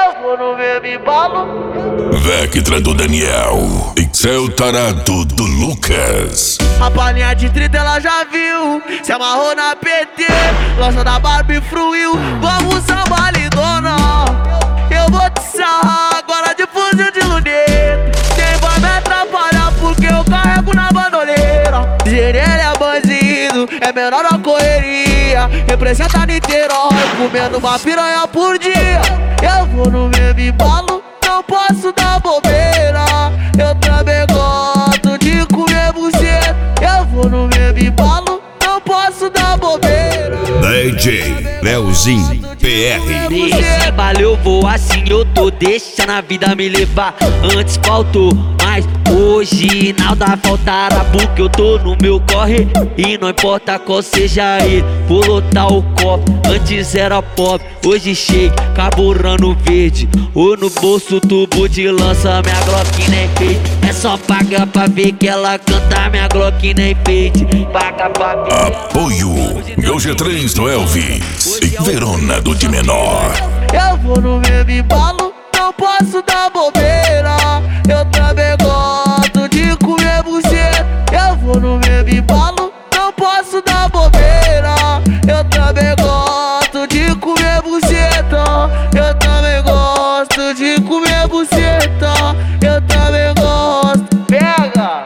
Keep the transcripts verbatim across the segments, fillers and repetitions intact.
Eu vou no mesmo embalo. Vectra do Daniel, Excel tarado do Lucas. A palhinha de trinta ela já viu, se amarrou na P T, lança da Barbie fruiu. Vamos samba lindona, eu vou te sarrar agora de fuzil de luneta. Quem vai me atrapalhar porque eu carrego na bandoleira. Gerele é bandido, é menor da correria, representa Niterói, comendo uma piranha por dia. Eu vou no mesmo embalo, não posso dar bobeira. Eu também gosto de comer buceta. Eu vou no mesmo embalo, não posso dar bobeira. D J Leozinho P R. Nesse embalo eu vou assim, eu tô deixando a vida me levar. Antes faltou, mas hoje nada faltará, porque eu tô no meu corre. E não importa qual seja ele, vou lotar o copo. Antes era pobre, hoje shake, carburando verde. Ou no bolso tubo de lança, minha Glock nem fade. É só pagar pra ver que ela canta, minha Glock nem fade. Paga pra ver. Apoio Meu G três do Elvis e Verona do de menor. Eu vou no mesmo embalo, não posso dar bobeira. Eu também gosto de comer buceta. Eu vou no mesmo embalo, não posso dar bobeira. Eu também gosto de comer buceta. Eu também gosto de comer buceta. Eu também gosto. Pega!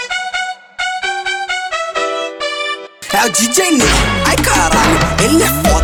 É o D J Ney, ai caralho, ele é foda.